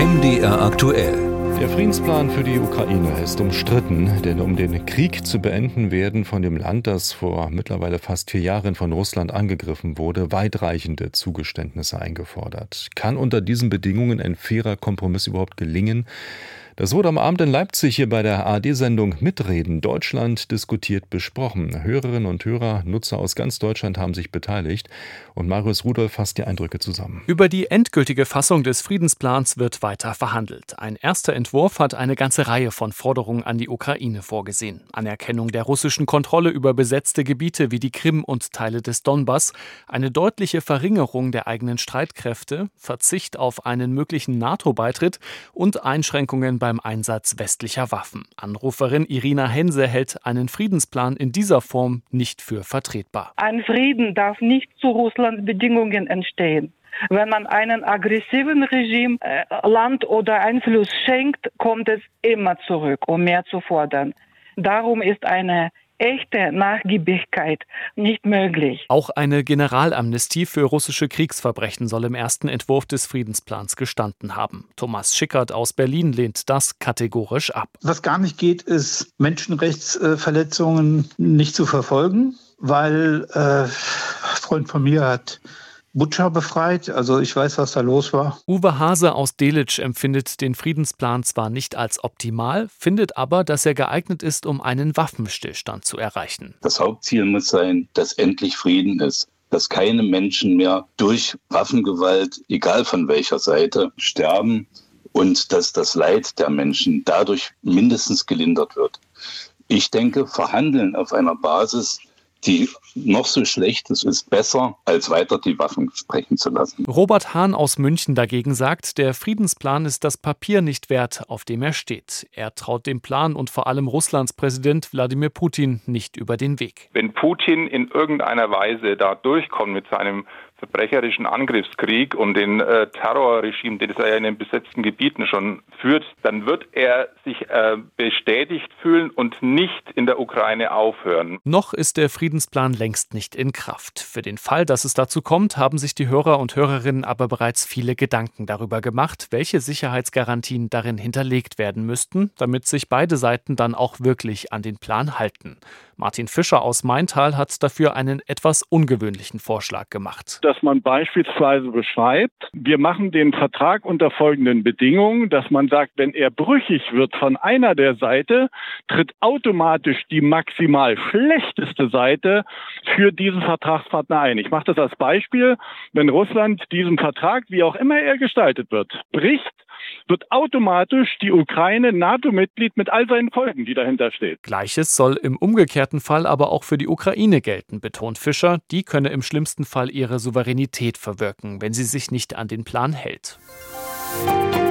MDR aktuell. Der Friedensplan für die Ukraine ist umstritten, denn um den Krieg zu beenden, werden von dem Land, das vor mittlerweile fast 4 Jahren von Russland angegriffen wurde, weitreichende Zugeständnisse eingefordert. Kann unter diesen Bedingungen ein fairer Kompromiss überhaupt gelingen? Das wurde am Abend in Leipzig hier bei der ARD-Sendung Mitreden Deutschland diskutiert besprochen. Hörerinnen und Hörer, Nutzer aus ganz Deutschland haben sich beteiligt und Marius Rudolph fasst die Eindrücke zusammen. Über die endgültige Fassung des Friedensplans wird weiter verhandelt. Ein erster Entwurf hat eine ganze Reihe von Forderungen an die Ukraine vorgesehen. Anerkennung der russischen Kontrolle über besetzte Gebiete wie die Krim und Teile des Donbass, eine deutliche Verringerung der eigenen Streitkräfte, Verzicht auf einen möglichen NATO-Beitritt und Einschränkungen beim Einsatz westlicher Waffen. Anruferin Irina Hense hält einen Friedensplan in dieser Form nicht für vertretbar. Ein Frieden darf nicht zu Russlands Bedingungen entstehen. Wenn man einem aggressiven Regime Land oder Einfluss schenkt, kommt es immer zurück, um mehr zu fordern. Darum ist eine echte Nachgiebigkeit nicht möglich. Auch eine Generalamnestie für russische Kriegsverbrechen soll im ersten Entwurf des Friedensplans gestanden haben. Thomas Schickert aus Berlin lehnt das kategorisch ab. Was gar nicht geht, ist, Menschenrechtsverletzungen nicht zu verfolgen, weil ein Freund von mir hat Butscha befreit, also ich weiß, was da los war. Uwe Hase aus Delitzsch empfindet den Friedensplan zwar nicht als optimal, findet aber, dass er geeignet ist, um einen Waffenstillstand zu erreichen. Das Hauptziel muss sein, dass endlich Frieden ist, dass keine Menschen mehr durch Waffengewalt, egal von welcher Seite, sterben und dass das Leid der Menschen dadurch mindestens gelindert wird. Ich denke, Verhandeln auf einer Basis, die noch so schlecht ist besser, als weiter die Waffen sprechen zu lassen. Robert Hahn aus München dagegen sagt, der Friedensplan ist das Papier nicht wert, auf dem er steht. Er traut dem Plan und vor allem Russlands Präsident Wladimir Putin nicht über den Weg. Wenn Putin in irgendeiner Weise da durchkommt mit seinem verbrecherischen Angriffskrieg und den Terrorregime, den er ja in den besetzten Gebieten schon führt, dann wird er sich bestätigt fühlen und nicht in der Ukraine aufhören. Noch ist der Friedensplan längst nicht in Kraft. Für den Fall, dass es dazu kommt, haben sich die Hörer und Hörerinnen aber bereits viele Gedanken darüber gemacht, welche Sicherheitsgarantien darin hinterlegt werden müssten, damit sich beide Seiten dann auch wirklich an den Plan halten. Martin Fischer aus Maintal hat dafür einen etwas ungewöhnlichen Vorschlag gemacht. Dass man beispielsweise beschreibt, wir machen den Vertrag unter folgenden Bedingungen, dass man sagt, wenn er brüchig wird von einer der Seite, tritt automatisch die maximal schlechteste Seite für diesen Vertragspartner ein. Ich mache das als Beispiel, wenn Russland diesen Vertrag, wie auch immer er gestaltet wird, bricht, wird automatisch die Ukraine NATO-Mitglied mit all seinen Folgen, die dahinter stehen. Gleiches soll im umgekehrten Fall aber auch für die Ukraine gelten, betont Fischer. Die könne im schlimmsten Fall ihre Souveränität verwirken, wenn sie sich nicht an den Plan hält.